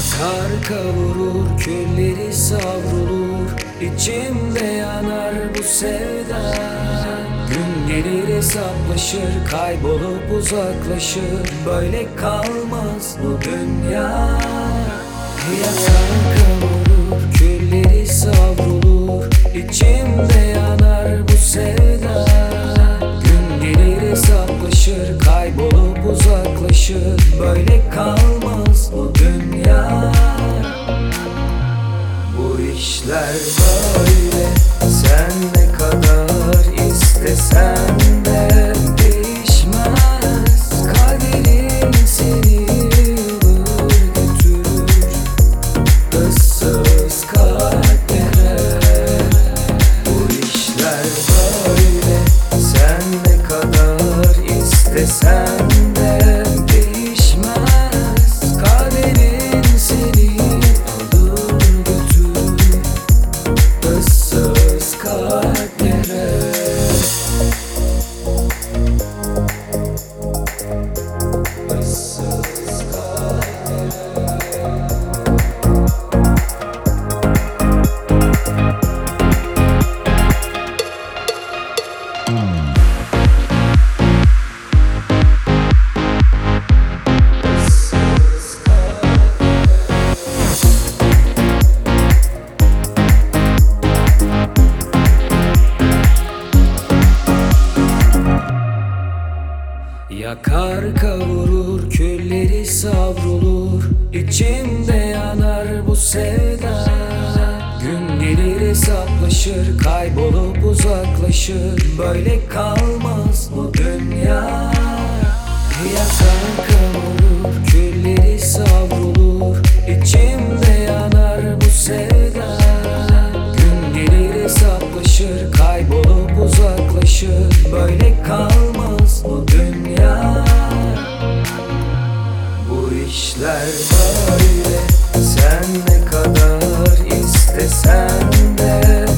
Yakar kavurur, külleri savrulur, İçimde yanar bu sevda. Gün gelir hesaplaşır, kaybolup uzaklaşır, böyle kalmaz bu dünya. Yakar kavurur, külleri savrulur, İçimde yanar bu sevda. Gün gelir hesaplaşır, kaybolup uzaklaşır, böyle kalmaz bu dünya. Bu işler böyle, sen ne kadar istesen de değişmez. Kaderin seni alır götürür, ıssız kalplere. Bu işler böyle, sen ne kadar istesen de değişmez. Kaderin seni alır götürür, ıssız kalplere. Issız kalplere. Yakar kavurur, külleri savrulur, İçimde yanar bu sevda. Gün gelir hesaplaşır, kaybolup uzaklaşır, böyle kalmaz bu dünya. Yakar kavurur, külleri savrulur, İçimde yanar bu sevda. Gün gelir hesaplaşır, kaybolup uzaklaşır, böyle kalmaz bu dünya. Bu işler böyle, sen ne kadar istesen de